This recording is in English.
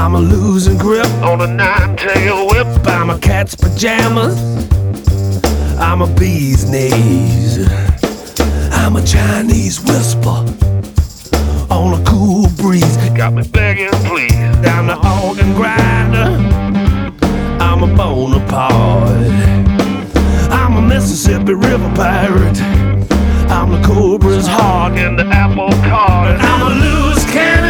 I'm a losing grip on a nine-tail whip. I'm a cat's pajamas, I'm a bee's knees. I'm a Chinese whisper on a cool breeze. Got me begging please. I'm the organ grinder, I'm a Bonaparte. I'm a Mississippi River pirate, I'm the cobra's heart in the apple cart. I'm a loose cannon,